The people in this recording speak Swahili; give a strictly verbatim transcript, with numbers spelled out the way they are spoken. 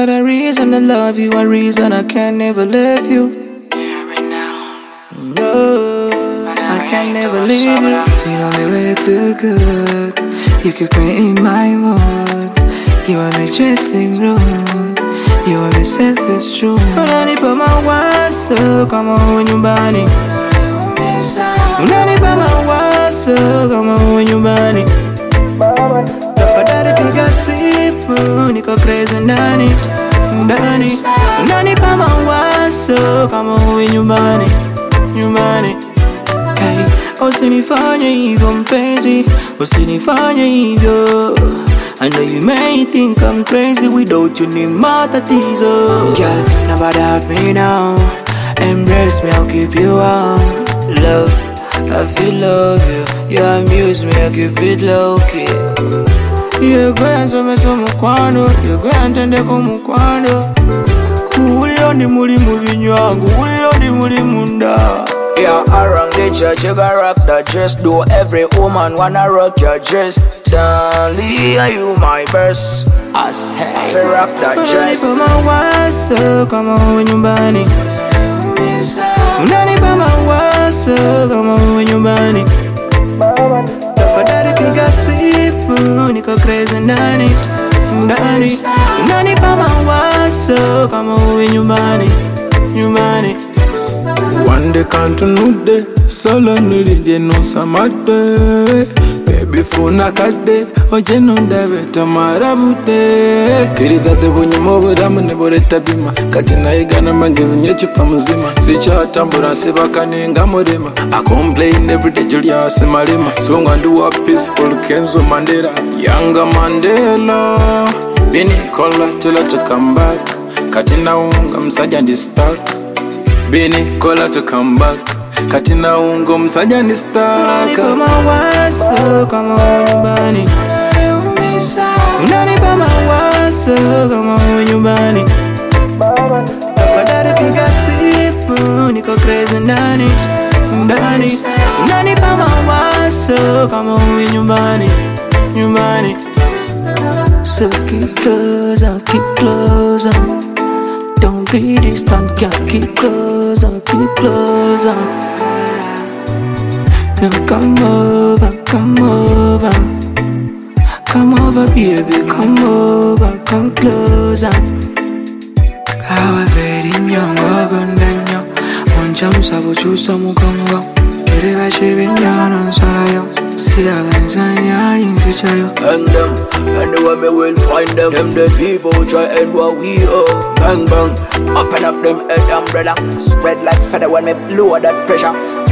got a reason to love you, a reason I can never leave you. Yeah, right now. No, I can never leave you. You know me way too good. You keep me in my mood. You are my dressing room. You are my selfish room. Unanipa mawazo kama uwe nyumbani. Unanipa mawazo kama uwe nyumbani. Tafadhali piga simu, niko crazy ndani ndani. Unanipa mawazo kama uwe nyumbani nyumbani. Hey, usinifanye hivyo mpenzi, usinifanye hivyo. I know you may think I'm crazy without you ni matatizo. Girl, nobody hurt me now. Embrace me, I'll keep you warm. Love, I feel love you. You amuse me, I'll keep it low key. You're going to me so mukwano, you're going to ndeko mukwano. Ulio ni muri mubinywangu, ulio ni muri munda. Yeah, around the church you gotta rock that dress. Do every woman wanna rock your dress. Darling, are you my best? I stay rock that dress. Unanipa mawazo kama uwe nyumbani. Unanipa mawazo kama uwe nyumbani. Tafadhali piga simu, niko crazy ndani ndani. Unanipa mawazo kama uwe nyumbani nyumbani. One day can't know day, solo nuri de no samate. Baby phone akade, oje no dave tamara bute. Kiriza te bunye mobura mune boreta bima, kachina igana magezi nyechupa muzima. Sicha tambura seba kanenga morema. I complain every day Julius Malima. So ngandu a peaceful Kenzo Mandela, younger Mandela. Bini kola tell her to come back. Katina unga msaja ndi stuck. Bini kola to come back. Katina ungo msaja ni staka. Unanipa mawazo kama uwe nyumbani. Unanipa mawazo kama uwe nyumbani. Tafadhali piga simu, niko crazy ndani ndani. Unanipa mawazo kama uwe nyumbani nyumbani. So keep closer, keep closer. Don't be distant, girl, keep closer, keep closer. Now come over, come over. Come over, baby, come over, come closer. Kawa very young, ogondanyo. Oncham sabo chusa mukamwa. Kereba shebinyana nsalayo. Sila ganzanya rinsichayo. And them, and the way me will find them. Them the people try and what we are. Bang bang, open up them head umbrella. Spread like feather when me lower that pressure.